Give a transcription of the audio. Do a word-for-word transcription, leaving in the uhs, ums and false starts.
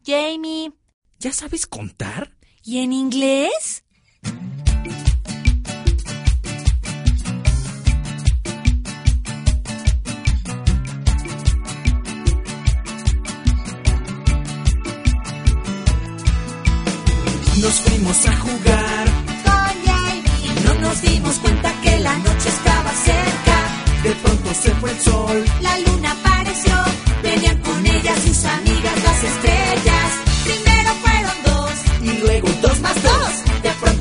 Jamie. ¿Ya sabes contar? ¿Y en inglés? Nos fuimos a jugar Con Jamie. no nos dimos cuenta que la noche estaba cerca. De pronto se fue el sol. La luna